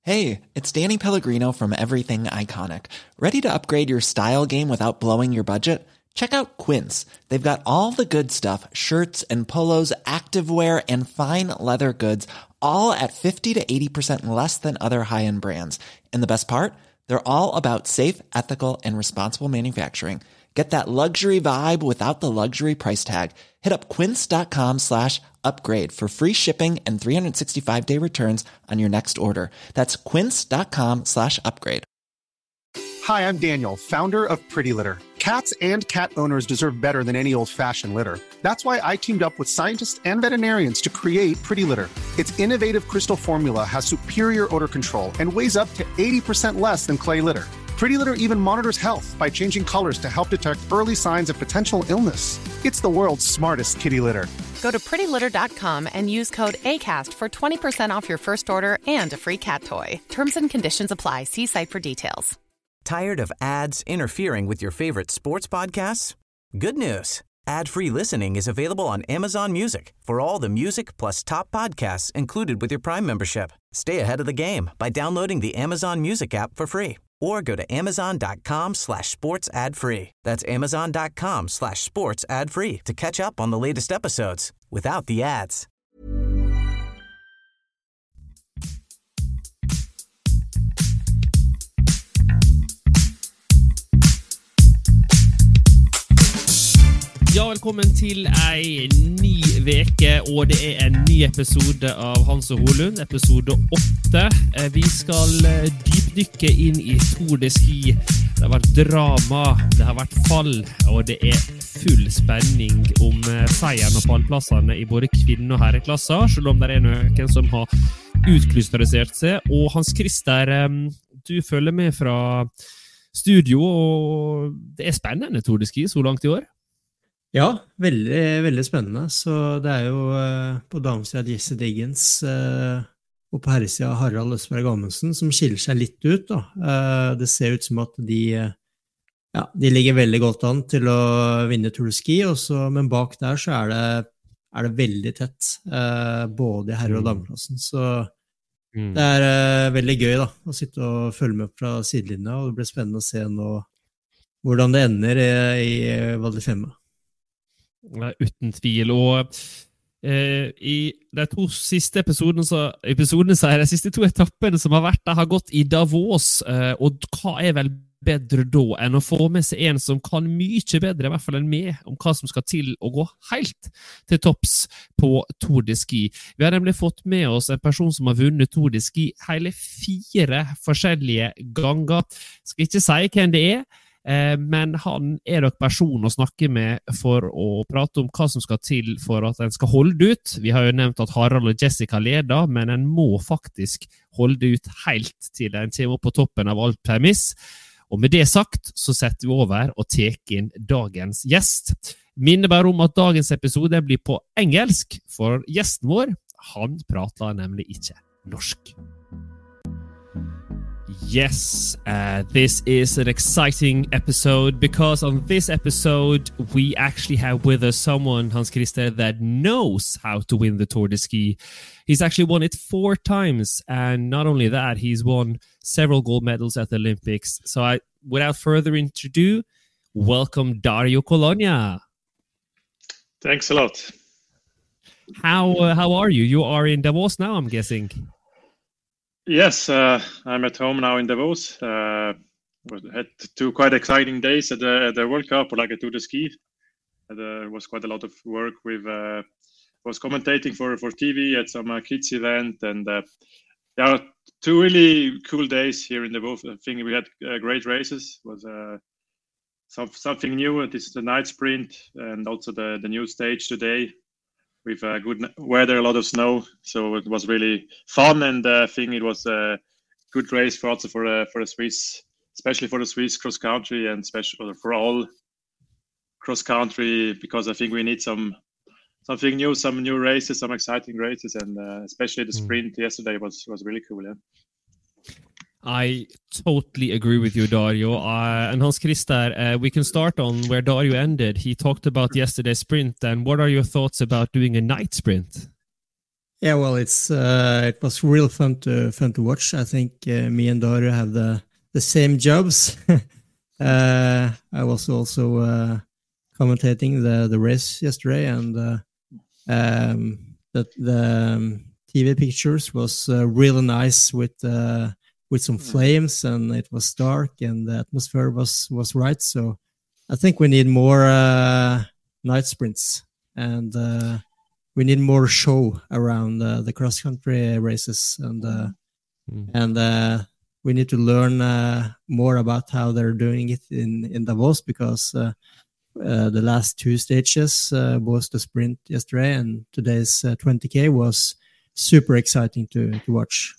Hey, it's Danny Pellegrino from Everything Iconic. Ready to upgrade your style game without blowing your budget? Check out Quince. They've got all the good stuff, shirts and polos, activewear, and fine leather goods, all at 50 to 80% less than other high-end brands. And the best part? They're all about safe, ethical, and responsible manufacturing. Get that luxury vibe without the luxury price tag. Hit up quince.com/upgrade for free shipping and 365-day returns on your next order. That's quince.com/upgrade. Hi, I'm Daniel, founder of Pretty Litter. Cats and cat owners deserve better than any old-fashioned litter. That's why I teamed up with scientists and veterinarians to create Pretty Litter. Its innovative crystal formula has superior odor control and weighs up to 80% less than clay litter. Pretty Litter even monitors health by changing colors to help detect early signs of potential illness. It's the world's smartest kitty litter. Go to prettylitter.com and use code ACAST for 20% off your first order and a free cat toy. Terms and conditions apply. See site for details. Tired of ads interfering with your favorite sports podcasts? Good news. Ad-free listening is available on Amazon Music for all the music plus top podcasts included with your Prime membership. Stay ahead of the game by downloading the Amazon Music app for free or go to amazon.com/sports ad free. That's amazon.com/sports ad free to catch up on the latest episodes without the ads. Ja, velkommen til ei ny veke, og det er en ny episode av Hans og Holund, episode 8. Vi skal dypdykke inn i Tour de Ski. Det har vært drama, det har vært fall, og det er full spenning om seieren og pallplassene i både kvinne- og herreklasser, selv om det er noen som har utkrystallisert seg. Og Hans Christer, du følger med fra studio, og det er spennende Tour de Ski så langt i år. Ja, veldig, veldig spennende. Så det er jo på damesida Jesse Diggins og på herresida Harald Østberg Amundsen som skiller seg litt ut. Da. Det ser ut som at de ligger veldig godt an til å vinne Tour de Ski, men bak der så er det veldig tett, både i herre- og dameklassen. Så det er veldig gøy da, å sitte og følge med fra sidelinja, og det blir spennende å se nå hvordan det ender i Val di Fiemme. Uten tvil, og i de to siste episodene så de siste to etappene som har vært der har gått i Davos, og hva er vel bedre da enn å få med seg en som kan mye bedre, i hvert fall enn meg, om hva som skal til å gå helt til topps på Tour de Ski. Vi har nemlig fått med oss en person som har vunnet Tour de Ski hele 4 forskjellige ganger. Skal ikke si hvem det er, men han er nok person å snakke med for å prate om hva som skal til for at en skal holde ut. Vi har jo nevnt at Harald og Jessica leder, men en må faktisk holde ut helt til en kommer opp på toppen av alt premiss. Og med det sagt så setter vi over og teker inn dagens gjest. Minner bare om at dagens episode blir på engelsk, for gjesten vår, han prater nemlig ikke norsk. Yes, this is an exciting episode because on this episode we actually have with us someone, Hans Christer, that knows how to win the Tour de Ski. He's actually won it 4 times, and not only that, he's won several gold medals at the Olympics. So without further ado, welcome Dario Colonia. Thanks a lot. How are you? You are in Davos now, I'm guessing. Yes, I'm at home now in Davos. Had 2 quite exciting days at the World Cup, or like a Tour de Ski. There was quite a lot of work with was commentating for TV at some kids event, and 2 really cool days here in Davos. I think we had great races. It was something new. This is the night sprint, and also the new stage today. With good weather, a lot of snow, so it was really fun, and I think it was a good race for the Swiss, especially for the Swiss cross country, and especially for all cross country, because I think we need something new, some new races, some exciting races, and especially the sprint yesterday was really cool. Yeah. I totally agree with you, Dario. And Hans Christer, we can start on where Dario ended. He talked about yesterday's sprint, and what are your thoughts about doing a night sprint? Yeah, well, it was real fun to watch. I think me and Dario have the same jobs. I was also commentating the race yesterday, and the TV pictures was really nice with some flames, and it was dark, and the atmosphere was right. So I think we need more night sprints, and we need more show around the cross country races, and we need to learn more about how they're doing it in Davos, because the last two stages, both the sprint yesterday and today's 20K, was super exciting to watch.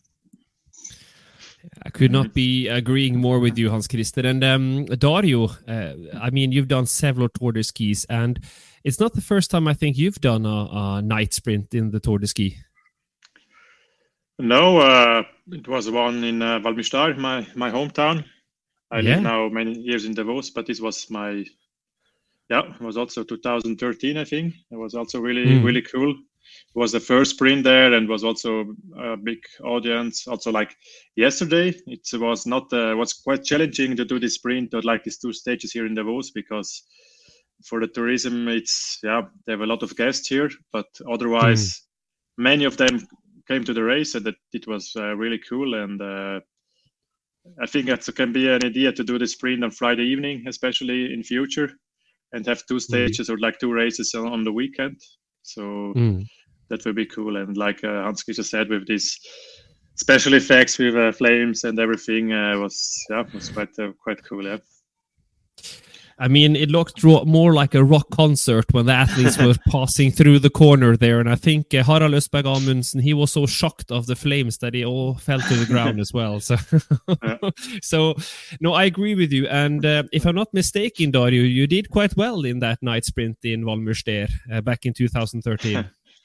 I could not be agreeing more with you, Hans Christer. And Dario, I mean, you've done several Tour de Skis, and it's not the first time I think you've done a night sprint in the Tour de Ski. No, it was one in Val Müştar, my hometown. I live now many years in Davos, but this was it was also 2013, I think. It was also really cool. It was the first sprint there, and was also a big audience. Also, like yesterday, it was quite challenging to do this sprint or like these two stages here in Davos, because for the tourism, they have a lot of guests here, but otherwise, many of them came to the race, and that it was really cool. And I think that can be an idea to do the sprint on Friday evening, especially in future, and have two stages or like two races on the weekend. So that would be cool. And like Hans Christer said, with these special effects with flames and everything, was quite cool. Yeah. I mean, it looked more like a rock concert when the athletes were passing through the corner there. And I think Harald Østberg Amundsen, he was so shocked of the flames that he all fell to the ground as well. So, so no, I agree with you. And if I'm not mistaken, Dario, you did quite well in that night sprint in Val Müştar back in 2013.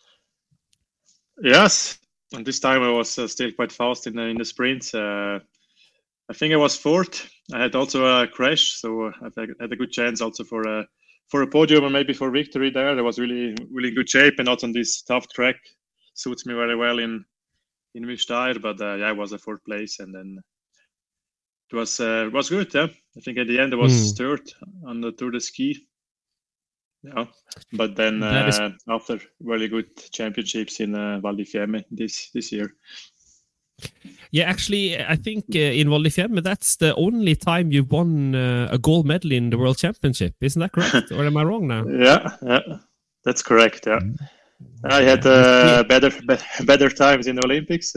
Yes. And this time I was still quite fast in the sprints. I think I was fourth. I had also a crash, so I had a good chance also for a podium and maybe for victory there. I was really good shape, and also on this tough track suits me very well in Müştar. But I was a fourth place, and then it was good. Yeah, I think at the end I was third on the Tour de Ski. Yeah, but then after really good championships in Val di Fiemme this year. Yeah, actually, I think in Val di Fiemme, that's the only time you won a gold medal in the World Championship. Isn't that correct? Or am I wrong now? Yeah, that's correct. Yeah, I had better times in the Olympics.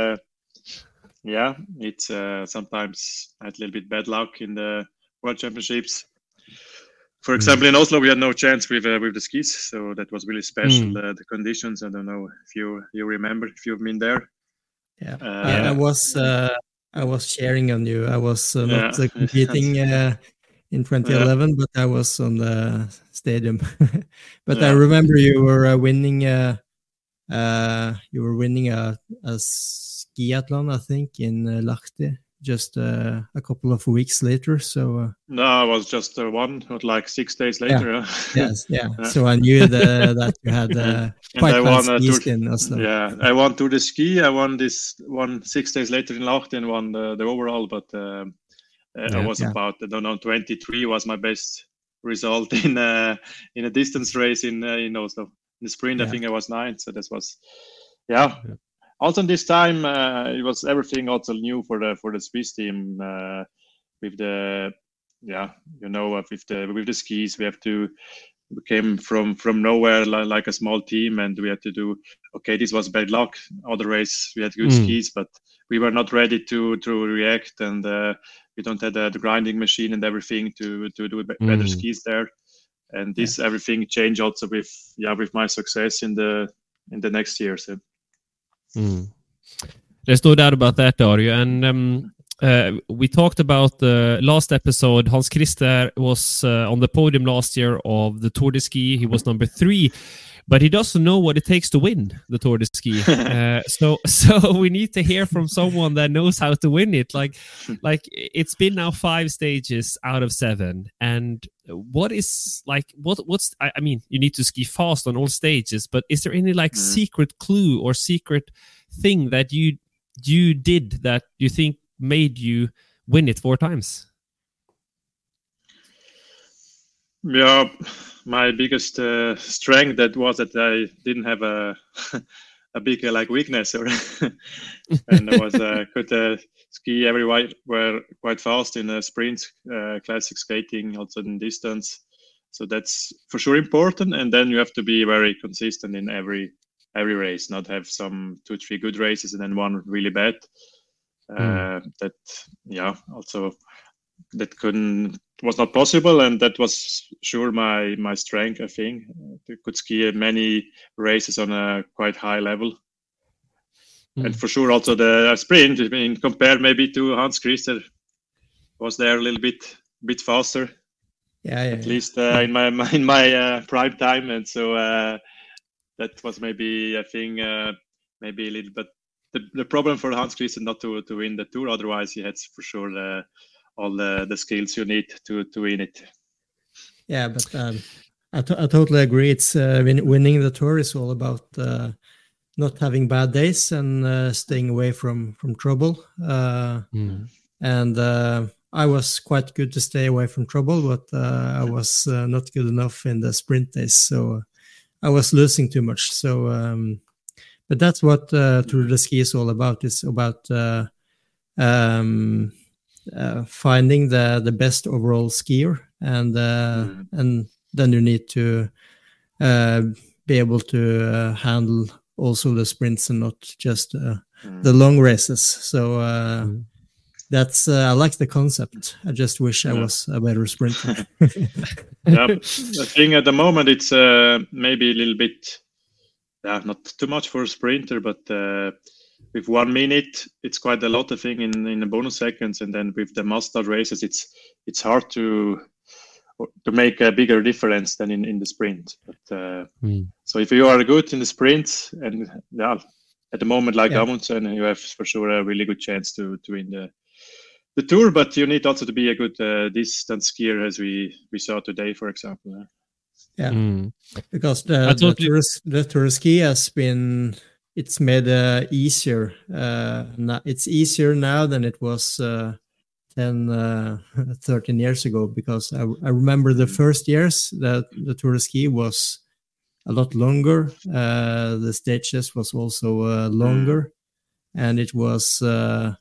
It's sometimes I had a little bit bad luck in the World Championships. For example, in Oslo, we had no chance with the skis, so that was really special. The conditions. I don't know if you remember, if you've been there. Yeah, I was cheering on you. I was not competing in 2011, but I was on the stadium. But I remember you were winning. You were winning a skiathlon, I think, in Lahti just a couple of weeks later. So no, I was just one, not like 6 days later. Yes. So I knew that you had quite fast skis in Oslo. Yeah, I won Tour de Ski. I won this one 6 days later in Lahti and won the overall. But I was about 23 was my best result in a distance race in Oslo. In the sprint, I think I was 9. So this was Also, this time it was everything also new for the Swiss team with the with the skis. We came from nowhere like a small team, and we had to do. Okay, this was bad luck. Other race we had good skis, but we were not ready to react, and we don't have the grinding machine and everything to do better skis there. And this everything changed also with my success in the next years. So. There's no doubt about that, Dario. And we talked about the last episode. Hans Christer was on the podium last year of the Tour de Ski. He was number 3. but he doesn't know what it takes to win the Tour de Ski. So we need to hear from someone that knows how to win it. Like it's been now 5 stages out of 7, and what's I mean, you need to ski fast on all stages, but is there any like secret clue or secret thing that you did that you think made you win it 4 times? Yeah, my biggest strength that was that I didn't have a big like weakness, or and I was could ski everywhere quite fast in sprints, classic skating, also in distance. So that's for sure important. And then you have to be very consistent in every race, not have some 2-3 good races and then one really bad. Also that was not possible, and that was sure my strength. I think I could ski many races on a quite high level, and for sure also the sprint. I mean, compared maybe to Hans Christer, was there a little bit faster. At least in my prime time, and so that was maybe I think maybe a little bit the problem for Hans Christer not to win the Tour. Otherwise, he had for sure all the skills you need to win it. Yeah, but I totally agree. It's winning the Tour is all about not having bad days and staying away from trouble. And I was quite good to stay away from trouble, but I was not good enough in the sprint days, so I was losing too much. So, but that's what Tour de Ski is all about. It's about finding the best overall skier, and then you need to be able to handle also the sprints and not just the long races. So that's I like the concept. I just wish I was a better sprinter. Yeah, I think at the moment it's maybe a little bit not too much for a sprinter, but with 1 minute, it's quite a lot of thing in the bonus seconds, and then with the must-start races, it's hard to make a bigger difference than in the sprint. But so if you are good in the sprint, and at the moment like Amundsen, you have for sure a really good chance to win the Tour. But you need also to be a good distance skier, as we saw today, for example. Because the Tour de Ski has been. It's made easier. It's easier now than it was 10, 13 years ago, because I remember the first years that the Tour de Ski was a lot longer. The stages was also longer, and it was the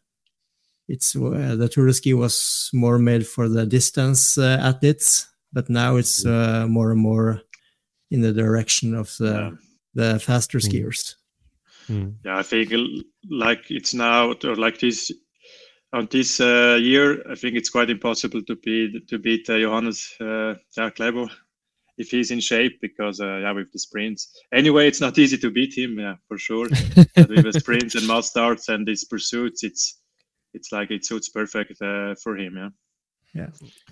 Tour de Ski was more made for the distance athletes, but now it's more and more in the direction of the faster skiers. Yeah, I think like it's now, or like this on this year, I think it's quite impossible to beat Johannes Klæbo if he's in shape, because with the sprints. Anyway, it's not easy to beat him, for sure. But with the sprints and must starts and these pursuits, it's like it suits perfect for him. Yeah,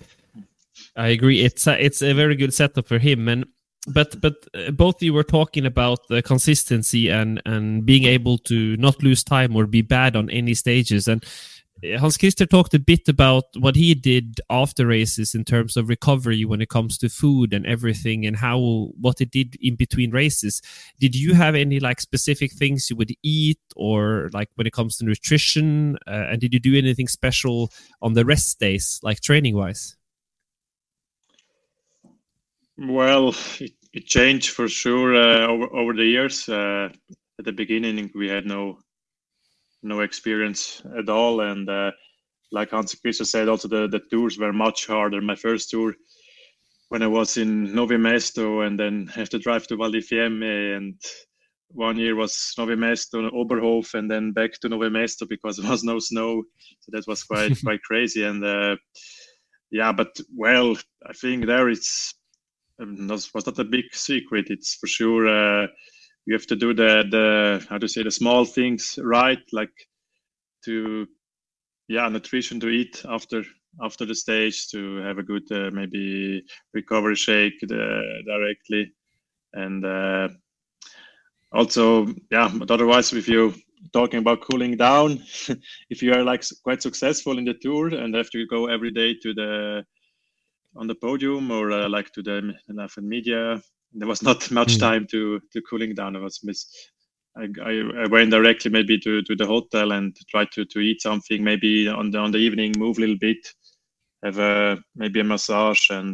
I agree. It's a very good setup for him, But both of you were talking about the consistency and being able to not lose time or be bad on any stages. And Hans Christer talked a bit about what he did after races in terms of recovery when it comes to food and everything, and what it did in between races. Did you have any like specific things you would eat, or like when it comes to nutrition? And did you do anything special on the rest days, like training wise? Well, it changed for sure over the years. At the beginning, we had no experience at all, and like Hans Christer said, also the tours were much harder. My first tour, when I was in Novi Mesto, and then have to drive to Val di Fiemme, and 1 year was Novi Mesto, Oberhof, and then back to Novi Mesto because there was no snow. So that was quite crazy. And but well, I think there it's. Was not a big secret. It's for sure you have to do the small things right, like nutrition to eat after the stage, to have a good maybe recovery shake directly, And also, but otherwise, if you talking about cooling down, if you are like quite successful in the tour and have to go every day on the podium or like to the media, there was not much time to cooling down. I went directly maybe to the hotel and tried to eat something, maybe on the evening, move a little bit, have maybe a massage, and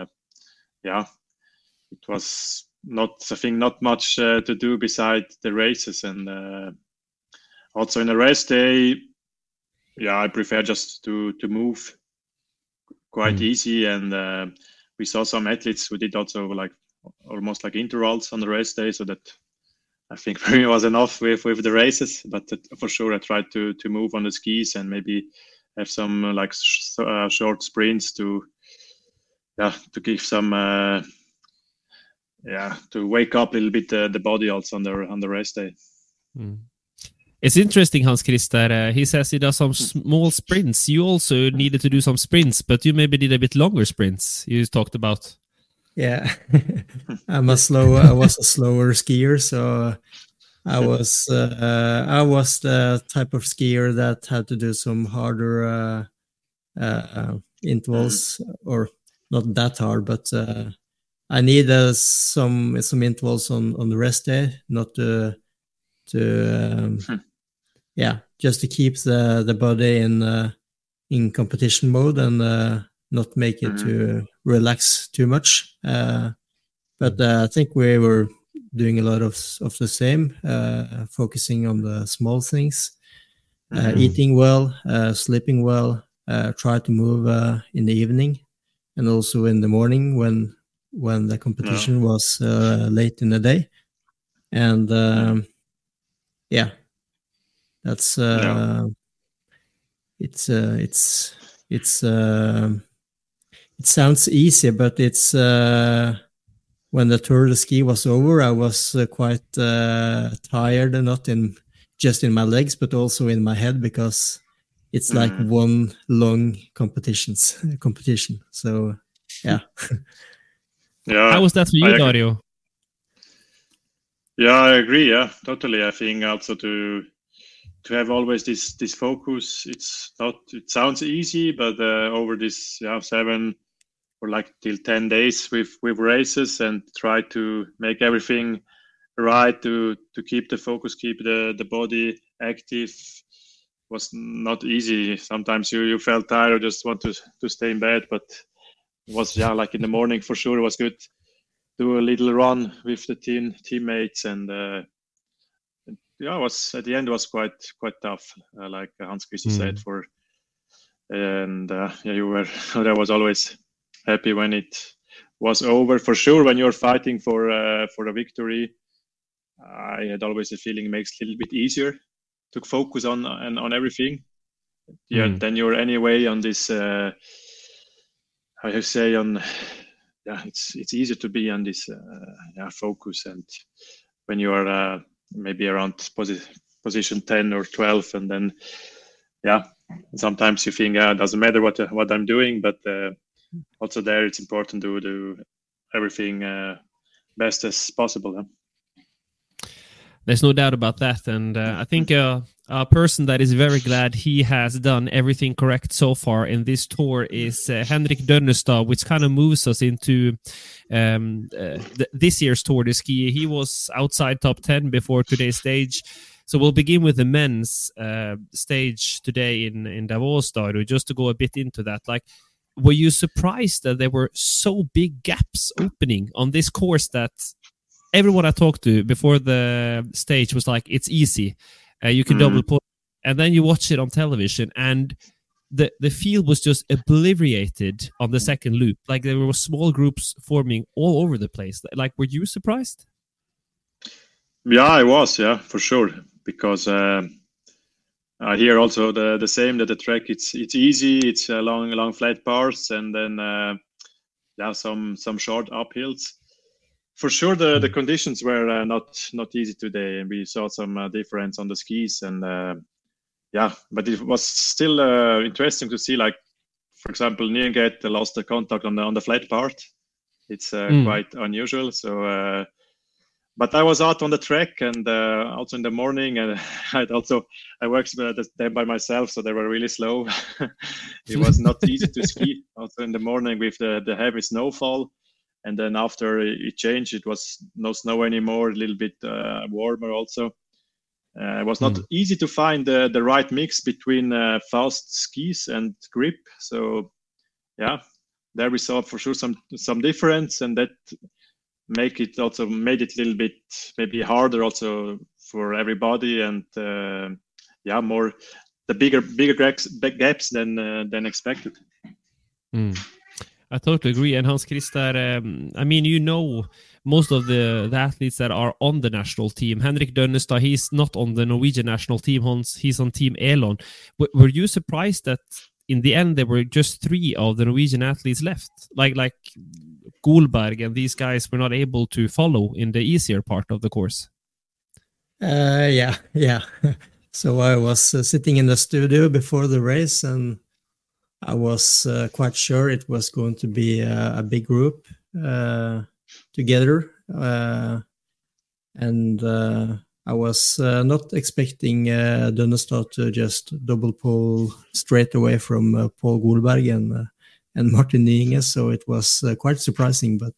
it was not much to do beside the races. And also in a race day, I prefer just to move quite easy. And we saw some athletes who did also like almost like intervals on the race day, so that I think for me was enough with the races. But for sure, I tried to move on the skis and maybe have some like short sprints to give some to wake up a little bit the body also on the race day. It's interesting, Hans Christer. He says he does some small sprints. You also needed to do some sprints, but you maybe did a bit longer sprints. You talked about. Yeah, I was a slower skier, so I was the type of skier that had to do some harder intervals, or not that hard, but I needed some intervals on the rest day, not just to keep the body in competition mode and not make it to relax too much. But I think we were doing a lot of the same, focusing on the small things, eating well, sleeping well, try to move in the evening and also in the morning when the competition was late in the day. And that's it sounds easy, but it's when the Tour de Ski was over, I was quite tired, not just in my legs, but also in my head, because it's like one long competition. So how was that for you, Dario? Yeah, I agree. Yeah, totally. I think also to have always this focus. It sounds easy, but over this 7 or like till 10 days with races, and try to make everything right to keep the focus, keep the body active, was not easy. Sometimes you felt tired, just want to stay in bed, but it was like in the morning for sure it was good. Do a little run with the teammates, and it was at the end was quite tough, like Hans Christer said. I was always happy when it was over. For sure, when you're fighting for a victory, I had always a feeling it makes it a little bit easier to focus on everything. Then you're anyway on this. It's easier to be on this focus, and when you are maybe around position 10 or 12, and then sometimes you think it doesn't matter what I'm doing, but also there it's important to do everything best as possible. There's no doubt about that, and I think a person that is very glad he has done everything correct so far in this tour is Henrik Dønnestad, which kind of moves us into this year's Tour de Ski. He was outside top 10 before today's stage, so we'll begin with the men's stage today in Davos, Dario, just to go a bit into that. Like, were you surprised that there were so big gaps opening on this course that everyone I talked to before the stage was like, it's easy. You can double pull. And then you watch it on television, and the field was just obliterated on the second loop. Like, there were small groups forming all over the place. Like, were you surprised? Yeah, I was, for sure. Because I hear also the same, that the track, it's easy. It's long flat parts, and then some short uphills. For sure, the conditions were not easy today, and we saw some difference on the skis, and but it was still interesting to see. Like, for example, Nyenget lost the contact on the flat part. It's quite unusual. So but I was out on the track and also in the morning, and I worked them by myself, so they were really slow. It was not easy to ski. Also in the morning with the heavy snowfall, and then after it changed, it was no snow anymore. A little bit warmer also. It was not easy to find the right mix between fast skis and grip. So yeah, there we saw for sure some difference, and that made it a little bit maybe harder also for everybody, and more the bigger gaps than expected. I totally agree. And Hans Christer, I mean, most of the athletes that are on the national team. Henrik Dønnestad, he's not on the Norwegian national team. Hans, he's on Team Elon. Were you surprised that in the end there were just 3 of the Norwegian athletes left? Like Golberg and these guys were not able to follow in the easier part of the course. Yeah. So I was sitting in the studio before the race, and I was quite sure it was going to be a big group together, and I was not expecting Dønnestad to just double pole straight away from Paul Golberg and Martin Nyinge, so it was quite surprising. But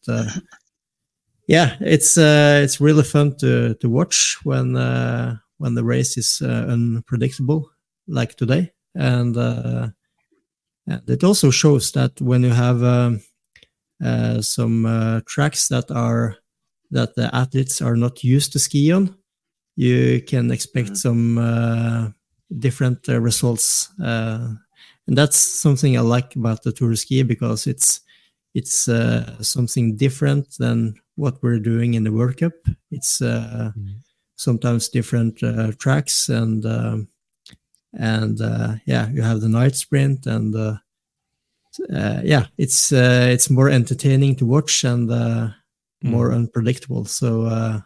it's really fun to watch when the race is unpredictable like today, and it also shows that when you have some tracks that the athletes are not used to ski on, you can expect some different results, and that's something I like about the Tour de Ski, because it's something different than what we're doing in the World Cup. It's sometimes different tracks, and you have the night sprint, and it's more entertaining to watch and more unpredictable. So,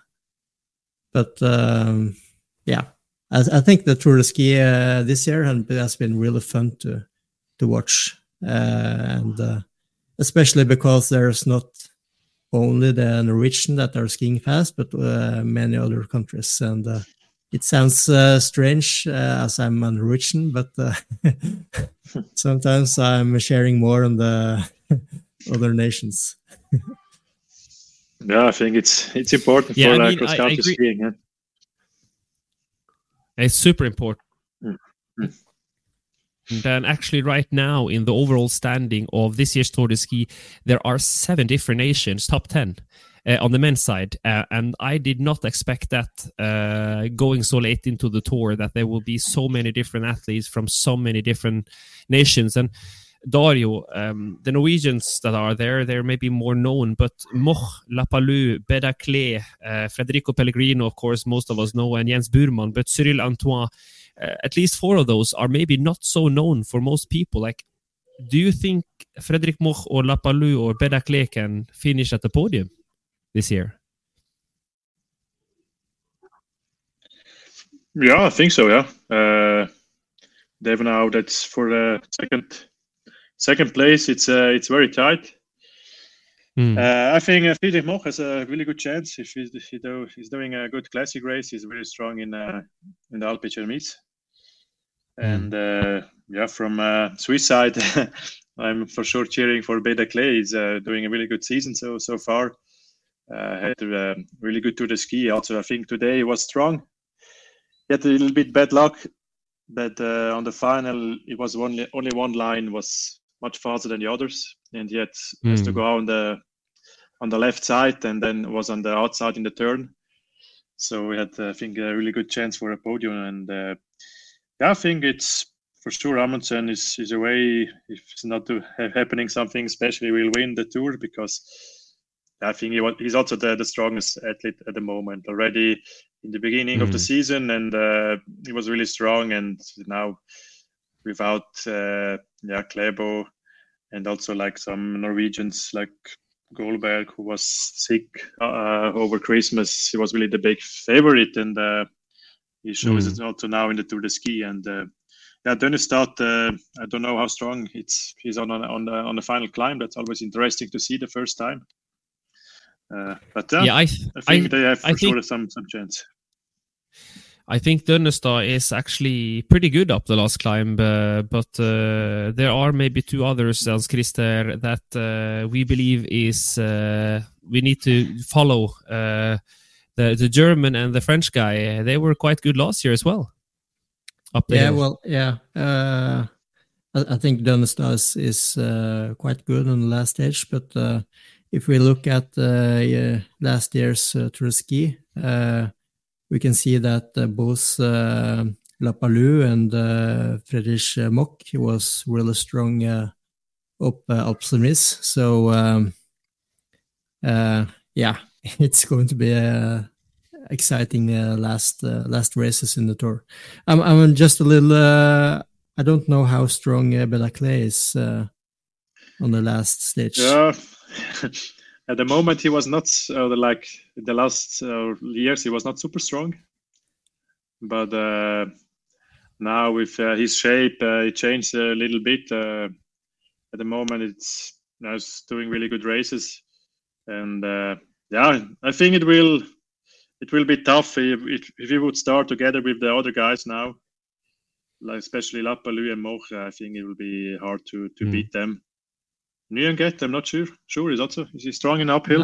I think the Tour de Ski this year has been really fun to watch, and especially because there's not only the Norwegian that are skiing fast, but many other countries. And it sounds strange as I'm a Norwegian, but sometimes I'm sharing more on the other nations. Yeah, I think it's important for cross-country skiing. Yeah? It's super important. And then actually right now in the overall standing of this year's Tour de Ski, there are 7 different nations, top 10 on the men's side. And I did not expect that going so late into the tour, that there will be so many different athletes from so many different nations. And Dario, the Norwegians that are there, they're maybe more known, but Moch, Lapalou, Bedakle, Federico Pellegrino, of course, most of us know, and Jens Burman, but Cyril Antoine, at least 4 of those are maybe not so known for most people. Like, do you think Fredrik Moch or Lapalou or Bedakle can finish at the podium this year? Yeah, I think so. Yeah, they've now, that's for the second place. It's very tight. I think Friedrich Moch has a really good chance if he's doing a good classic race. He's very strong in the Alpe Cermis. And from Swiss side, I'm for sure cheering for Bedakle. He's doing a really good season so far. Had a really good Tour de Ski. Also, I think today he was strong. He had a little bit bad luck, but on the final, it was only one line was much faster than the others, and yet has to go on the left side, and then was on the outside in the turn. So we had, I think, a really good chance for a podium. And I think it's for sure Amundsen is away. If it's not happening something special, he will win the Tour, because I think he's also the strongest athlete at the moment. Already in the beginning of the season, and he was really strong. And now without Klæbo, and also like some Norwegians like Golberg, who was sick over Christmas, he was really the big favorite, and he shows it also now in the Tour de Ski. And Dønnestad, I don't know how strong he's on the final climb. That's always interesting to see the first time. But I think they have for sure some chance. I think Dønnestad is actually pretty good up the last climb, but there are maybe two others, Hans Christer, that we believe is we need to follow. The German and the French guy, they were quite good last year as well. Up there. I think Dønnestad is quite good on the last stage, but if we look at last year's Tour de Ski, we can see that both Lapalus and Friedrich Mock was really strong up Alpe d'Huez. So it's going to be exciting last races in the Tour. I'm just a little. I don't know how strong Belaclet is on the last stage. Yeah, at the moment he was not like the last years he was not super strong, but now with his shape it changed a little bit. At the moment it's doing really good races, and I think it will be tough if he would start together with the other guys now. Like especially Lapalus and Moch, I think it will be hard to beat them. Nyenget, I'm not sure. Is he strong in uphill?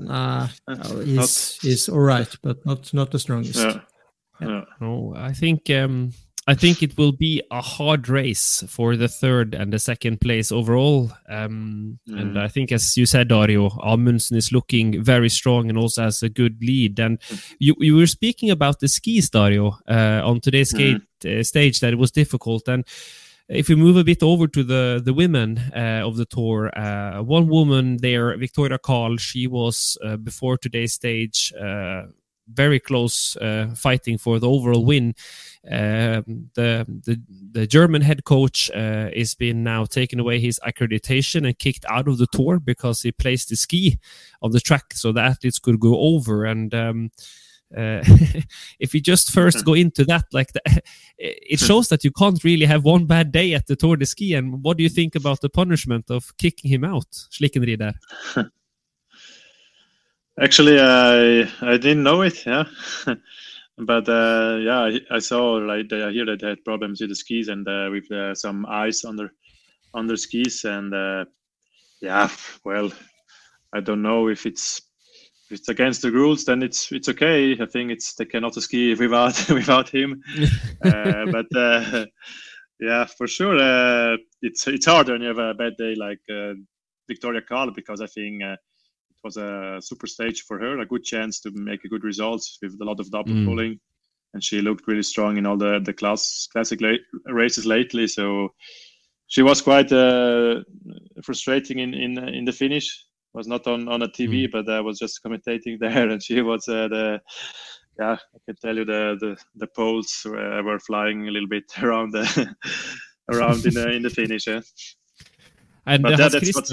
He's all right, but not the strongest. Yeah. No, I think it will be a hard race for the third and the second place overall. And I think, as you said, Dario, Amundsen is looking very strong and also has a good lead. And you were speaking about the skis, Dario, on today's stage, that it was difficult. And if we move a bit over to the women of the Tour, one woman there, Victoria Karl, she was before today's stage very close, fighting for the overall win. The German head coach is been now taken away his accreditation and kicked out of the Tour because he placed the ski on the track so the athletes could go over. And if you just first go into that, it shows that you can't really have one bad day at the Tour de Ski. And what do you think about the punishment of kicking him out, Schlickenrieder? Actually, I didn't know it, but I saw I hear that they had problems with the skis and with some ice on their skis, and well, I don't know if it's against the rules, then it's okay. I think they cannot ski without him, but for sure, it's harder when you have a bad day like Victoria Karl, because I think. Was a super stage for her, a good chance to make a good results with a lot of double pulling, and she looked really strong in all the classic races lately. So she was quite frustrating in the finish. Was not on a TV, but I was just commentating there, and she was I can tell you the poles were flying a little bit around in the finish. Yeah. And but that's what's.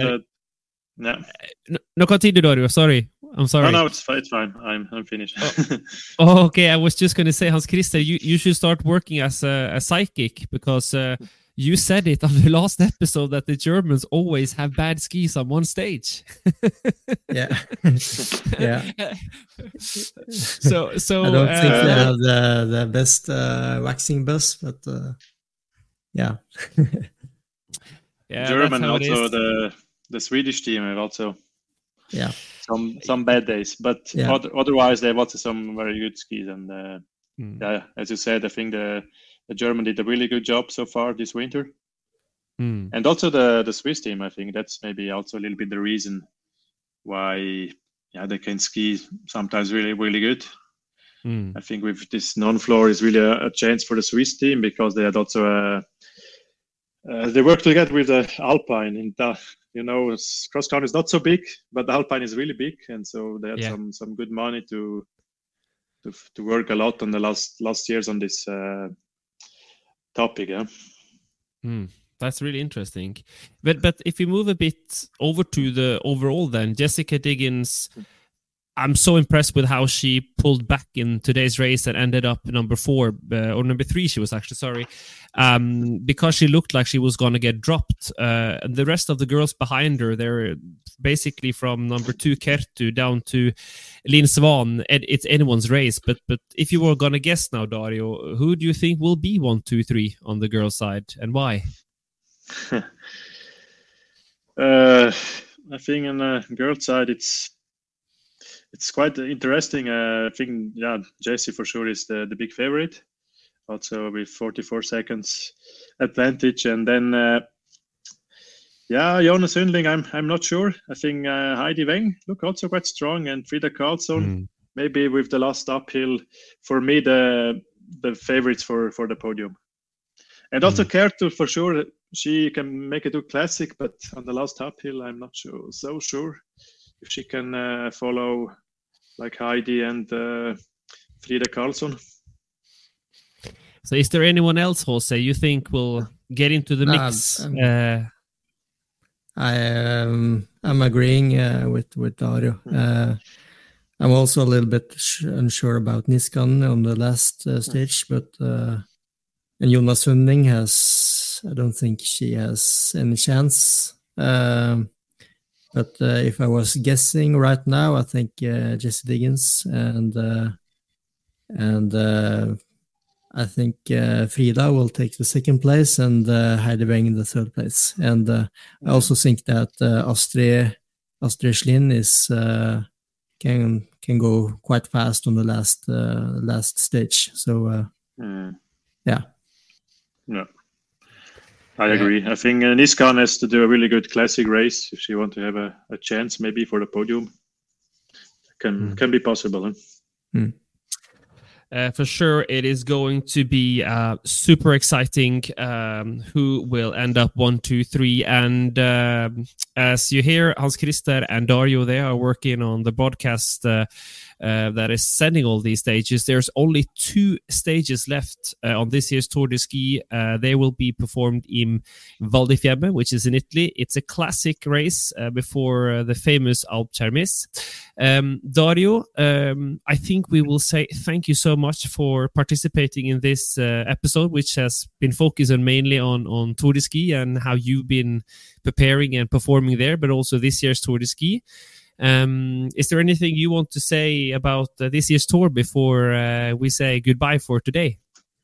No, continue, Dario. Sorry, I'm sorry. No, it's fine. I'm finished. Okay. I was just going to say, Hans Christer, you should start working as a psychic, because you said it on the last episode that the Germans always have bad skis on one stage. Yeah. So I don't think they have the best waxing bus, but yeah. German also the Swedish team have also some bad days, but otherwise they have also some very good skis. And as you said, I think the German did a really good job so far this winter. And also the Swiss team, I think that's maybe also a little bit the reason why they can ski sometimes really, really good. I think with this non-floor is really a chance for the Swiss team, because they had also they work together with the Alpine in cross country is not so big, but the Alpine is really big, and so they had some good money to work a lot on the last years on this topic. That's really interesting. But if we move a bit over to the overall, then Jessica Diggins, I'm so impressed with how she pulled back in today's race and ended up number 4 or number 3. She was actually, sorry, because she looked like she was going to get dropped. And the rest of the girls behind her, they're basically from number 2 Kertu down to Linn Svan. It's anyone's race, but if you were going to guess now, Dario, who do you think will be 1, 2, 3 on the girls' side, and why? I think on the girls' side, it's quite interesting. I think, Jessie for sure is the big favorite, also with 44 seconds advantage. And then, Jonas Sundling, I'm not sure. I think Heidi Weng look also quite strong, and Frida Karlsson, maybe with the last uphill, for me, the favorites for the podium. And also Kertu, for sure, she can make it to classic, but on the last uphill, I'm not so sure if she can follow like Heidi and Frida Karlsson. So is there anyone else, Jose, you think will get into the mix? I'm agreeing with Dario. I'm also a little bit unsure about Niskan on the last stage, but and Jonas Sundling I don't think she has any chance. But if I was guessing right now, I think Jessie Diggins and I think Frida will take the second place and Heidi Weng the third place. And I also think that Astrid Schlin can go quite fast on the last stage. So yeah. No, I agree. I think Niskan has to do a really good classic race if she wants to have a chance maybe for the podium. Can be possible. For sure, it is going to be super exciting who will end up 1, 2, 3. And as you hear, Hans-Christer and Dario, they are working on the broadcast that is sending all these stages. There's only 2 stages left on this year's Tour de Ski. They will be performed in Val di Fiemme, which is in Italy. It's a classic race before the famous Alpe d'Huez. Dario, I think we will say thank you so much for participating in this episode, which has been focused on mainly on Tour de Ski and how you've been preparing and performing there, but also this year's Tour de Ski. Is there anything you want to say about this year's tour before we say goodbye for today?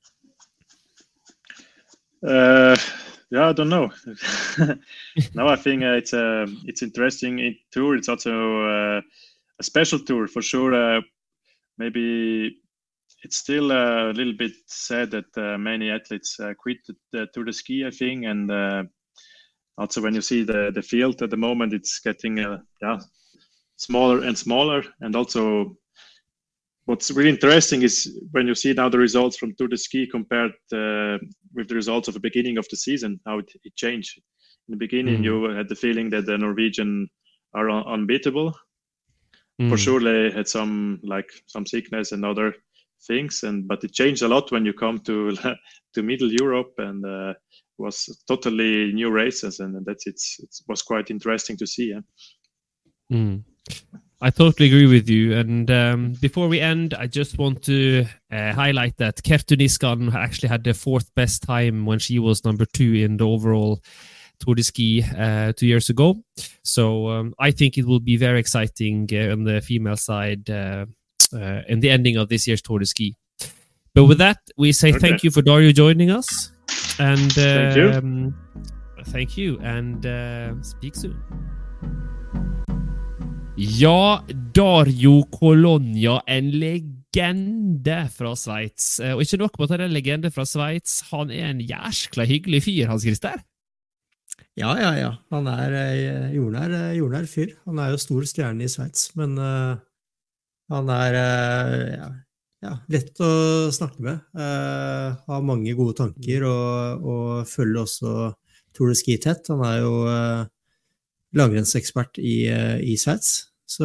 I don't know. No, I think it's interesting tour. It's also a special tour for sure. Maybe it's still a little bit sad that many athletes quit the Tour de Ski, I think, and also when you see the field at the moment, it's getting smaller and smaller. And also what's really interesting is when you see now the results from Tour de Ski compared with the results of the beginning of the season, how it changed. In the beginning, you had the feeling that the Norwegian are unbeatable. For sure, they had some sickness and other things, but it changed a lot when you come to Middle Europe, and was totally new races, and it was quite interesting to see. I totally agree with you. And before we end, I just want to highlight that Kertu Niskan actually had the 4th best time when she was number 2 in the overall Tour de Ski 2 years ago. So I think it will be very exciting on the female side in the ending of this year's Tour de Ski. But with that, we say thank you for Dario joining us. And thank you, and speak soon. Ja, Dario Cologna, en legende fra Schweiz. Og ikke nok med at han er en legende fra Schweiz, han er en jæskla hyggelig fyr, Hans-Christer. Ja. Han er jordnær fyr. Han er jo stor stjerne i Schweiz, men han er lett å snakke med. Har mange gode tanker og følger også Tour de Ski tett. Han er jo langrennsekspert i Schweiz. Så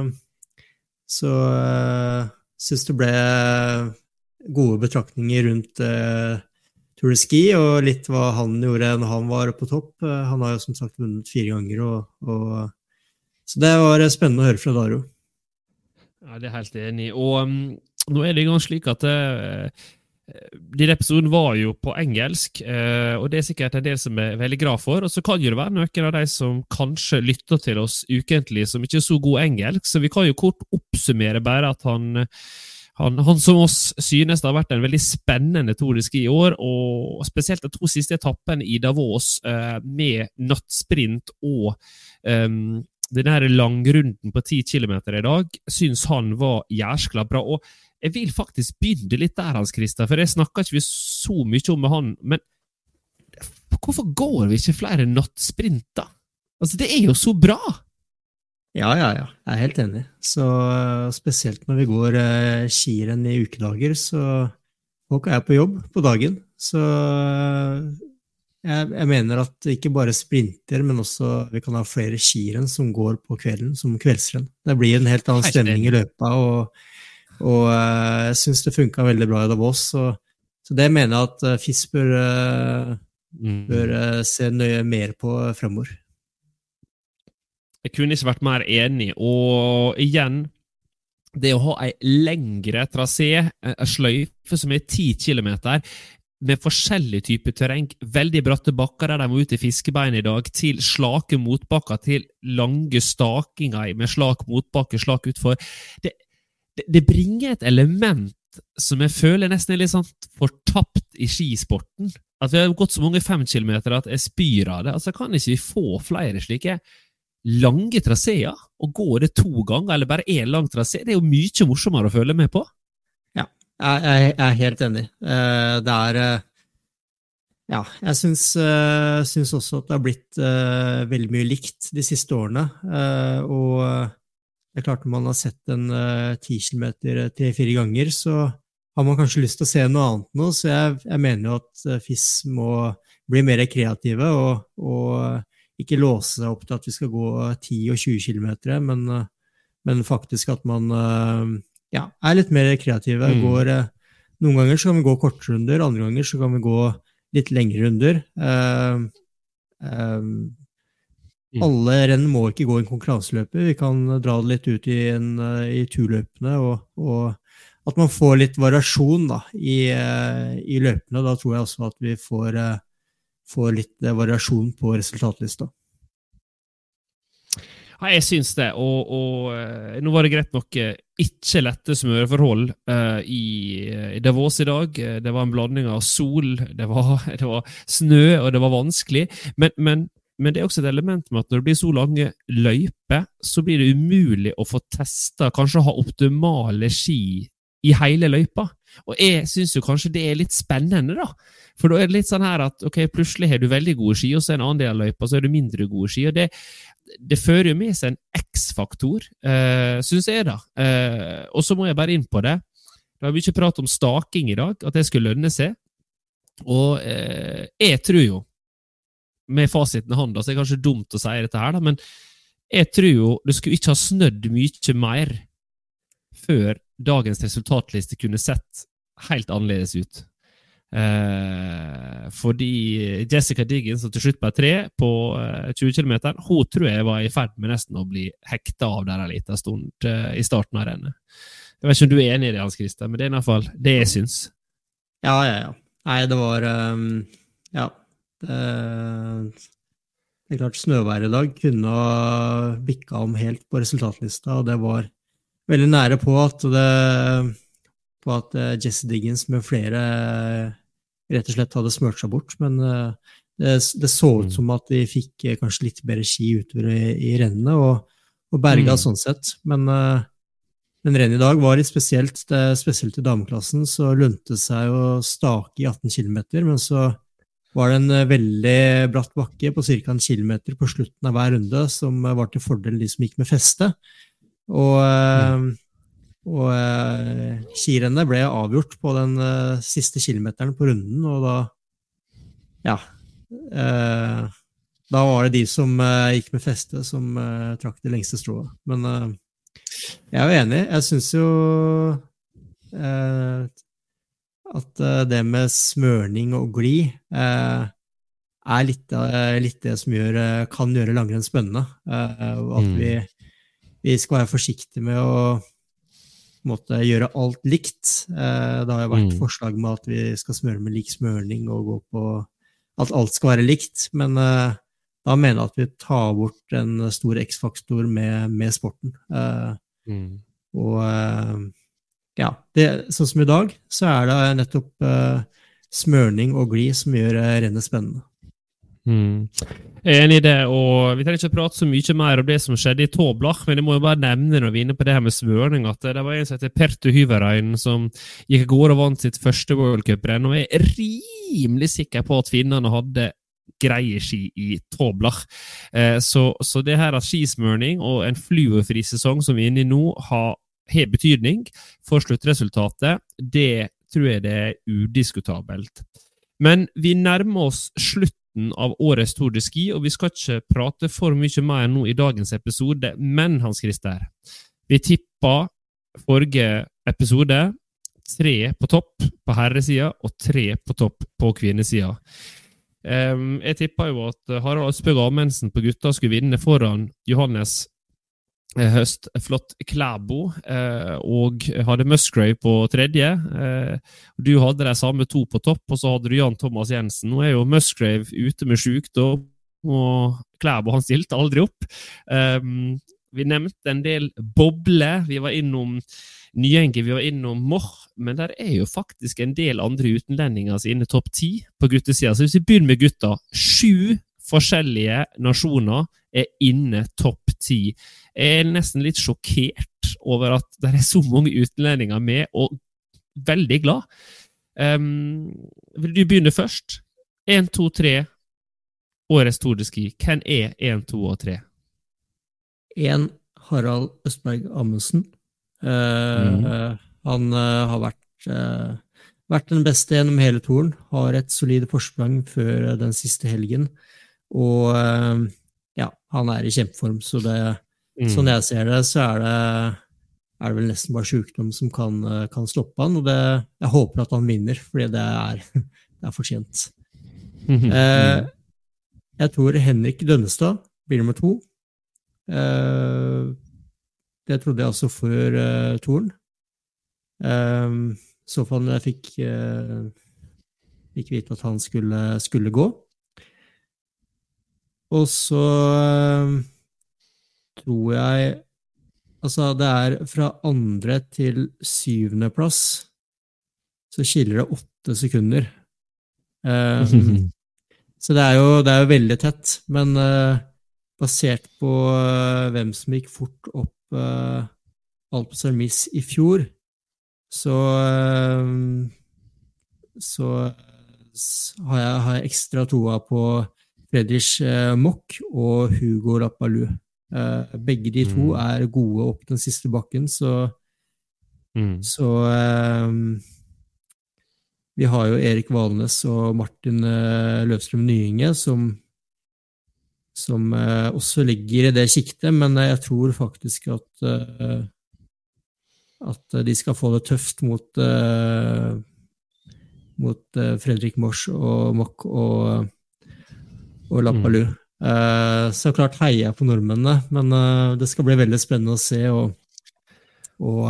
synes det ble gode betraktninger rundt Tour de Ski, og litt hva han gjorde når han var på topp. Han har jo som sagt vunnet 4 ganger, så det var spennende å høre fra Dario. Ja, det er helt enig. Og nå er det en gang slik at denne episoden var jo på engelsk, og det sikkert en del som veldig glad for, og så kan jo det være noen av de som kanskje lytter til oss ukentlig, som ikke så god engelsk, så vi kan jo kort oppsummere bare at han som oss synes det har vært en veldig spennende Tour de Ski i år, og spesielt de 2 siste etappene i Davos med nattsprint og den her langrunden på 10 kilometer i dag, synes han var jærskla bra, og jeg vil faktisk begynne litt der, Hans Christer, for jeg snakker ikke så mye om med han, men hvorfor går vi ikke flere nattsprint da? Altså, det jo så bra! Ja, jeg helt enig. Så spesielt når vi går skirenn i ukedager, så folk på jobb på dagen, så jeg mener at ikke bare sprinter, men også vi kan ha flere skirenn som går på kvelden, som kveldsrenn. Det blir en helt annen stemning i løpet, og jeg synes det funket veldig bra i Davos, så det mener jeg at FIS bør se nøye mer på fremover. Jeg kunne ikke vært mer enig, og igjen, det å ha en lengre trasé, en sløyfe som 10 kilometer, med forskjellige typer terreng, veldig bratte bakker der de må ut i fiskebein i dag, til slake motbakker, til lange stakinger med slak motbakke, slak utfor. Det bringer et element som jeg føler nesten litt sånn fortapt i skisporten. At vi har gått så mange 5 kilometer at jeg spyr av det. Altså kan ikke vi få flere slike lange traséer, og går det 2 ganger, eller bare 1 lang trasé? Det jo mye morsommere å følge med på. Ja, jeg helt enig. Det ja, jeg synes også at det har blitt veldig mye likt de siste årene, og det klart når man har sett en 10 kilometer 3-4 ganger, så har man kanskje lyst til å se noe annet nå, så jeg mener jo at FIS må bli mer kreative, og ikke låse seg opp til at vi skal gå 10 og 20 kilometer, men faktisk at man litt mer kreative. Noen ganger så kan vi gå kortere runder, andre ganger så kan vi gå litt lengre runder. Alle renn må ikke gå i en konkurranseløpe, vi kan dra det litt ut i turløpene, og at man får litt variasjon da, i løpene, da tror jeg også at vi får litt variasjon på resultatlista. Ja, jeg synes det, og nå var det greit nok ikke lette smøreforhold i Davos i dag. Det var en blanding av sol, det var snø, og det var vanskelig, men det også et element med at når det blir så lange løyper, så blir det umulig å få testet, kanskje ha optimale ski i hele løypa. Og jeg synes jo kanskje det litt spennende da, for da det litt sånn her at, ok, plutselig har du veldig gode ski, og så en annen del av løypa, så du mindre gode ski, og det fører jo med seg en X-faktor, synes jeg da. Og så må jeg bare inn på det. Da har vi ikke pratet om staking i dag, at det skulle lønne seg, og jeg tror jo, med fasiten i hånda, så det kanskje dumt å si dette her, da, men jeg tror jo det skulle ikke ha snødd mye mer før dagens resultatliste kunne sett helt annerledes ut. Fordi Jessica Diggins, som til slutt ble 3 på 20 kilometer, hun tror jeg var i ferd med nesten å bli hekta av der en liten stund i starten av rennet. Jeg vet ikke om du enig i det, Hans Christer, men det i hvert fall det jeg synes. Ja. Nei, det var det klart snøvær i dag kunne ha bikket om helt på resultatlista, og det var veldig nære på at Jesse Diggins med flere rett og slett hadde smørt seg bort, men det så ut som at de fikk kanskje litt bedre ski utover i rennene, og berget sånn sett, men rennet i dag var litt spesielt i dameklassen, så lønte det seg å stake i 18 kilometer, men så var det en veldig bratt bakke på cirka 1 kilometer på slutten av hver runde, som var til fordel de som gikk med feste. Og skirennet ble avgjort på den siste kilometeren på runden, og da var det de som gikk med feste som trakk det lengste strået. Men jeg jo enig, jeg synes jo at det med smørning og gli litt det som kan gjøre langrenn spennende, og at vi skal være forsiktige med måtte gjøre alt likt. Det har jo vært forslag med at vi skal smøre med lik smørning og gå på at alt skal være likt, men da mener jeg at vi tar bort en stor X-faktor med sporten. Og ja, sånn som i dag, så det nettopp smørning og glid som gjør rennet spennende. Jeg enig i det, og vi trenger ikke prate så mye mer om det som skjedde i Toblach, men jeg må jo bare nevne når vi inne på det her med smørning, at det var en som heter Perttu Hyvörainen som gikk av gårde og vant sitt første World Cup-renn, og jeg rimelig sikker på at finnene hadde greie ski i Toblach. Så det her av skismørning og en fluorfri sesong som vi inne i nå har betydning for sluttresultatet, det tror jeg det udiskutabelt. Men vi nærmer oss slutten av årets Tour de Ski, og vi skal ikke prate for mye mer nå i dagens episode, men Hans Christer, vi tippa forrige episode 3 på topp på herresida og 3 på topp på kvinnesida. Jeg tippet jo at Harald Østberg Amundsen på gutta skulle vinne foran Johannes Høstflot Klæbo, og hadde Musgrave på tredje. Du hadde de samme 2 på topp, og så hadde du Jan Thomas Jensen. Nå jo Musgrave ute med sykdom, og Klæbo han stilte aldri opp. Vi nevnte en del bobler, vi var innom Nyenge, vi var innom Moch, men der jo faktisk en del andre utenlendinger inne topp 10 på guttesida. Så hvis vi begynner med gutta, 7 forskjellige nasjoner inne topp 10. Jeg nesten litt sjokkert over at det så mange utenlendinger med, og veldig glad. Vil du begynne først? 1, 2, 3, årets Tour de Ski. Hvem 1, 2 og 3? 1, Harald Østberg Amundsen. Han har vært den beste gjennom hele turen, har et solide forsprang før den siste helgen, og ja, han i kjempeform, så sånn jeg ser det, så det vel nesten bare sykdom som kan stoppe han, og jeg håper at han vinner, fordi det er fortjent. Jeg tror Henrik Dønnestad blir nummer 2. Det trodde jeg også før turen. Så for jeg fikk vite at han skulle gå. Og så tror jeg, altså det fra 2. til 7. plass, så skiller det 8 sekunder. Så det jo veldig tett, men basert på hvem som gikk fort opp Alpes Armis i fjor, så har jeg ekstra troa på Friedrich Mock og Hugo Lapalou. Begge de 2 gode opp den siste bakken, så vi har jo Erik Valnes og Martin Løvstrøm Nyinge som også ligger i det siktet, men jeg tror faktisk at de skal få det tøft mot Fredrik Mosch og Mock og Lapalou. Så klart heier jeg på nordmennene, men det skal bli veldig spennende å se, og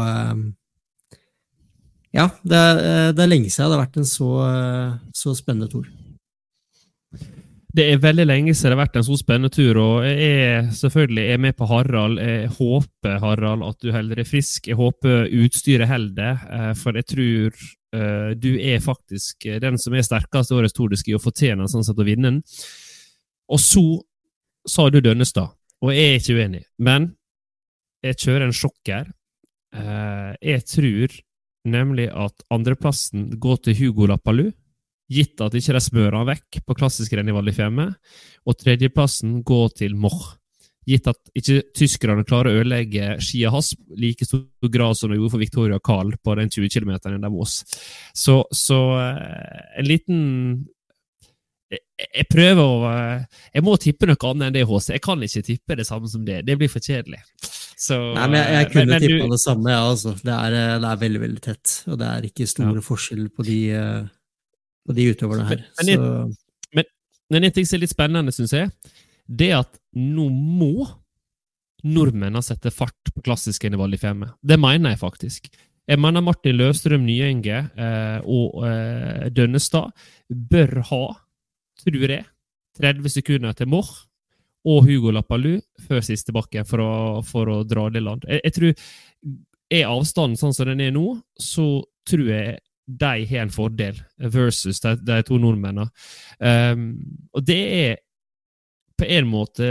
ja, det lenge siden det har vært en så spennende tur. Det veldig lenge siden det har vært en så spennende tur, og jeg selvfølgelig med på Harald. Jeg håper, Harald, at du holder deg frisk. Jeg håper utstyret holder, for jeg tror du faktisk den som sterkest i årets Tour de Ski og fortjener sånn sett å vinne den. Og så sa du Dønnestad, og jeg ikke uenig, men jeg kjører en sjokker. Jeg tror nemlig at andreplassen går til Hugo Lapalou, gitt at ikke de smører han vekk på klassisk renn i Val di Fiemme, og tredjeplassen går til Moch, gitt at ikke tyskerne klarer å ødelegge skia hans like stor grad som de gjorde for Victoria Karl på den 20 km der Vås. Så en liten jeg prøver jeg må tippe noe annet enn det HC. Jeg kan ikke tippe det samme som det blir for kjedelig. Så, nei, men jeg kunne tippe det samme, ja, altså. Det veldig, veldig tett, og det ikke store forskjell på de utøverne her. Men en ting som litt spennende, synes jeg, det at nå må nordmennene setter fart på klassiske Val di Fiemme. Det mener jeg faktisk. Jeg mener Martin Løvstrøm, Nyenge og Dønnestad bør ha, tror jeg, 30 sekunder til Moch og Hugo Lapalou før siste bakken for å dra det land. Jeg tror avstanden sånn som den nå, så tror jeg de har en fordel versus de to nordmennene. Og det på en måte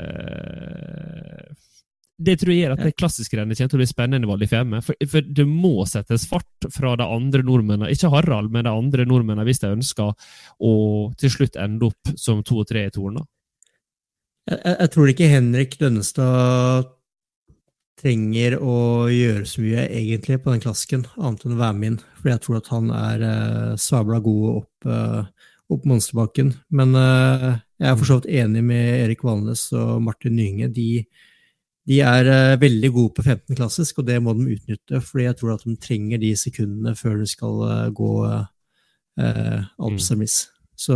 det tror jeg at det klassiske rennet kommer til å bli spennende Val di Fiemme, for det må settes fart fra de andre nordmennene, ikke Harald, men de andre nordmennene hvis de ønsker å til slutt ende opp som 2 og 3 i torna. Jeg tror ikke Henrik Dønnestad trenger å gjøre så mye egentlig på den klassikken, annet enn å være med inn, for jeg tror at han sabla god opp monsterbakken. Men jeg er for så vidt enig med Erik Valnes og Martin Nyinge. De veldig gode på 15 klassisk, og det må de utnytte, fordi jeg tror at de trenger de sekundene før de skal gå Alpes-Samis. Så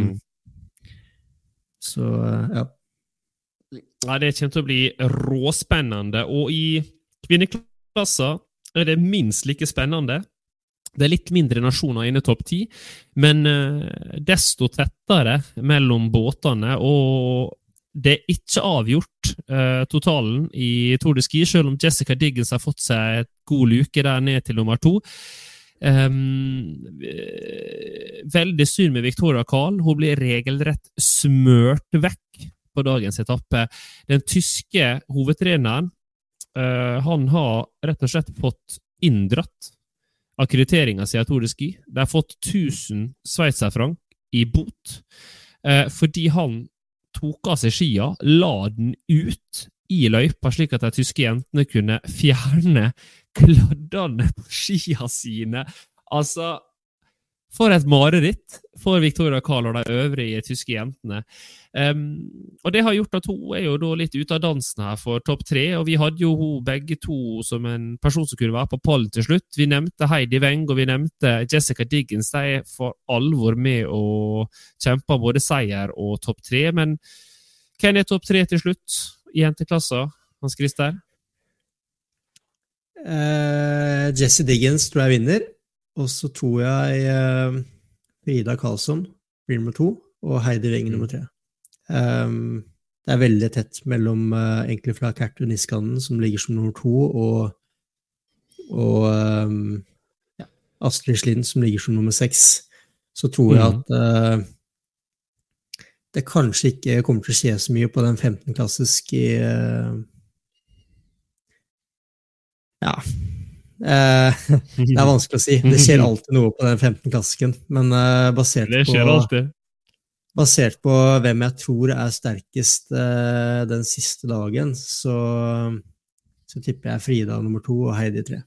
ja. Ja, det kommer til å bli råspennende, og i kvinneklasser det minst like spennende. Det litt mindre nasjoner inne i topp 10, men desto tettere mellom båtene, og det ikke avgjort totalen i Tour de Ski, selv om Jessica Diggins har fått seg et god luke der ned til nummer 2. Veldig synd med Victoria Karl. Hun blir regelrett smørt vekk på dagens etappe. Den tyske hovedtreneren, han har rett og slett fått inndratt akkrediteringen siden Tour de Ski. De har fått 1000 sveitserfranc i bot, fordi han tok av seg skia, la den ut i løypa, slik at de tyske jentene kunne fjerne kladdene på skia sine. Altså, for et mareritt for Victoria Karl og de øvrige tyske jentene. Og det har gjort at hun jo da litt ute av dansen her for topp 3, og vi hadde jo begge to som en person som kunne være på pallen til slutt. Vi nevnte Heidi Weng, og vi nevnte Jessica Diggins. De for alvor med å kjempe både seier og topp 3, men hvem topp 3 til slutt i jenteklassen, Hans Christer? Jessie Diggins tror jeg vinner, og så tror jeg Frida Karlsson blir nummer 2, og Heidi Weng nummer 3. Det veldig tett mellom egentlig fra Kertu Niskanen, som ligger som nummer 2, og Astrid Slind, som ligger som nummer 6. Så tror jeg at det kanskje ikke kommer til å skje så mye på den 15 klassisk i det vanskelig å si. Det skjer alltid noe på den 15 klassikken, men basert på hvem jeg tror sterkest den siste dagen, så tipper jeg Frida nummer 2 og Heidi 3.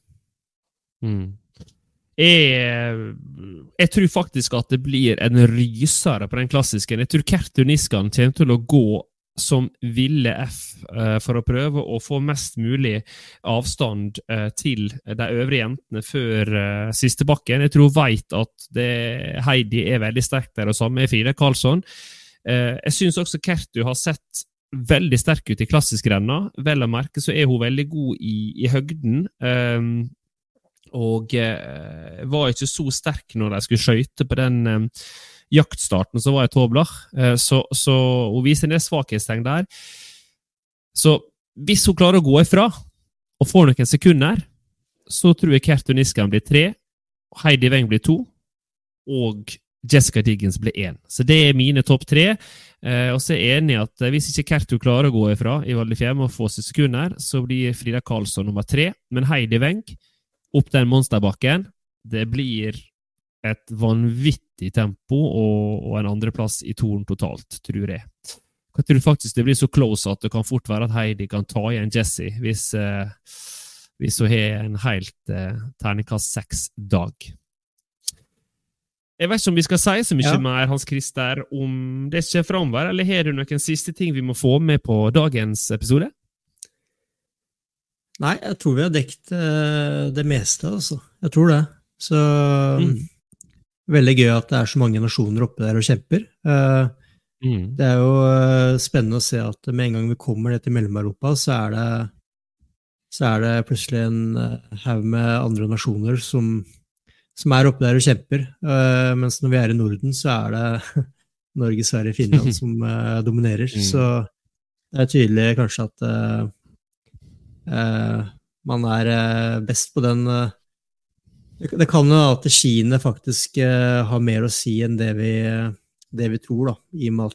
Jeg tror faktisk at det blir en rysere på den klassisken. Jeg tror Kertu Niskan kommer til å gå som ville F for å prøve å få mest mulig avstand til de øvrige jentene før siste bakken. Jeg tror hun vet at Heidi veldig sterk der, og samme Frida Karlsson. Jeg synes også Kertu har sett veldig sterk ut i klassisk renna. Vel å merke så hun veldig god i høgden, og var ikke så sterk når de skulle skøyte på den jaktstarten som var i Tobler, så hun viser en del svakhetstegn der. Så hvis hun klarer å gå ifra og får noen sekunder, så tror jeg Kertu Niskan blir 3, Heidi Weng blir 2, og Jessica Diggins blir 1. Så det mine topp 3, og så jeg enig i at hvis ikke Kertu klarer å gå ifra i Val di Fiemme og få seg sekunder, så blir Frida Karlsson nummer 3, men Heidi Weng opp den monsterbakken, det blir et vanvittig tempo og en andreplass i toren totalt, tror jeg. Jeg tror faktisk det blir så close at det kan fort være at Heidi kan ta igjen Jessie hvis hun har en helt terningkast 6-dag. Jeg vet ikke om vi skal si så mye mer, Hans Christer, om det ikke fremover, eller har du noen siste ting vi må få med på dagens episode? Nei, jeg tror vi har dekt det meste, altså. Jeg tror det. Så veldig gøy at det så mange nasjoner oppe der og kjemper. Det jo spennende å se at med en gang vi kommer ned til Mellom-Europa, så det plutselig en haug med andre nasjoner som oppe der og kjemper. Mens når vi i Norden, så det Norge, Sverige, Finland som dominerer. Så det tydelig kanskje at man best på den. Det kan jo at Kina faktisk har mer å si enn det vi tror, da, i og med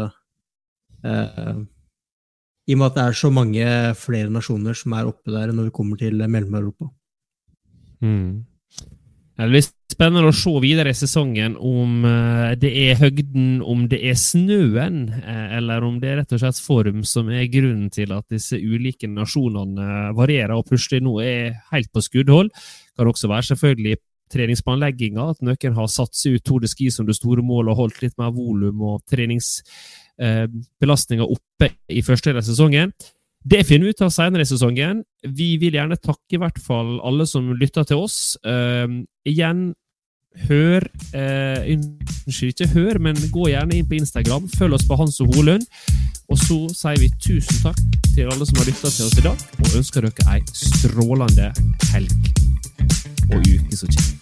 at det så mange flere nasjoner som oppe der når vi kommer til Mellom-Europa. Det blir spennende å se videre i sesongen om det høgden, om det snøen, eller om det rett og slett form som grunnen til at disse ulike nasjonene varierer, og plutselig nå helt på skuddhold. Kan også være selvfølgelig treningsplanlegginga, at noen har satt seg ut Tour de Ski som det store mål og holdt litt mer volum og treningsbelastninger oppe i første del av sesongen. Det finner vi ut av senere i sesongen. Vi vil gjerne takke i hvert fall alle som lytter til oss. Igjen, ikke hør, men gå gjerne inn på Instagram. Følg oss på Hans og Holund. Og så sier vi tusen takk til alle som har lyttet til oss i dag, og ønsker dere en strålende helg og uke som kommer.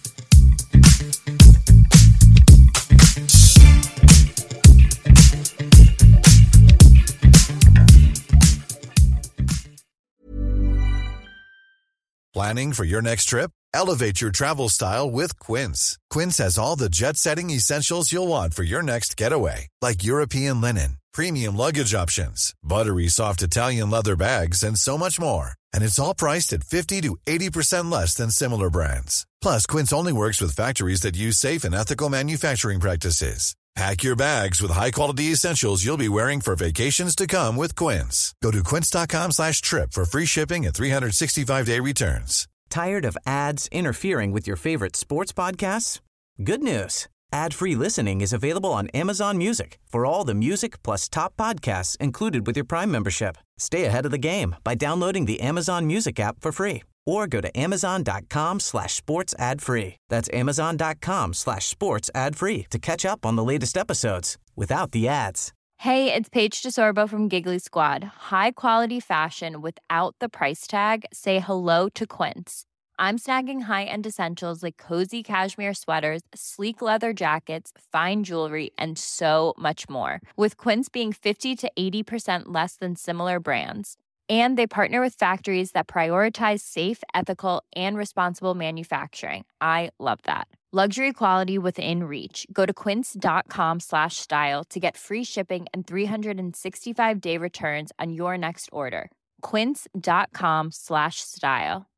Planning for your next trip? Elevate your travel style with Quince. Quince has all the jet-setting essentials you'll want for your next getaway, like European linen, premium luggage options, buttery soft Italian leather bags, and so much more. And it's all priced at 50 to 80% less than similar brands. Plus, Quince only works with factories that use safe and ethical manufacturing practices. Pack your bags with high-quality essentials you'll be wearing for vacations to come with Quince. Go to quince.com/trip for free shipping and 365-day returns. Tired of ads interfering with your favorite sports podcasts? Good news. Ad-free listening is available on Amazon Music for all the music plus top podcasts included with your Prime membership. Stay ahead of the game by downloading the Amazon Music app for free or go to amazon.com/sports ad-free. That's amazon.com/sports ad-free to catch up on the latest episodes without the ads. Hey, it's Paige DeSorbo from Giggly Squad. High quality fashion without the price tag. Say hello to Quince. I'm snagging high-end essentials like cozy cashmere sweaters, sleek leather jackets, fine jewelry, and so much more. With Quince being 50 to 80% less than similar brands. And they partner with factories that prioritize safe, ethical, and responsible manufacturing. I love that. Luxury quality within reach. Go to quince.com/style to get free shipping and 365-day returns on your next order. Quince.com/style.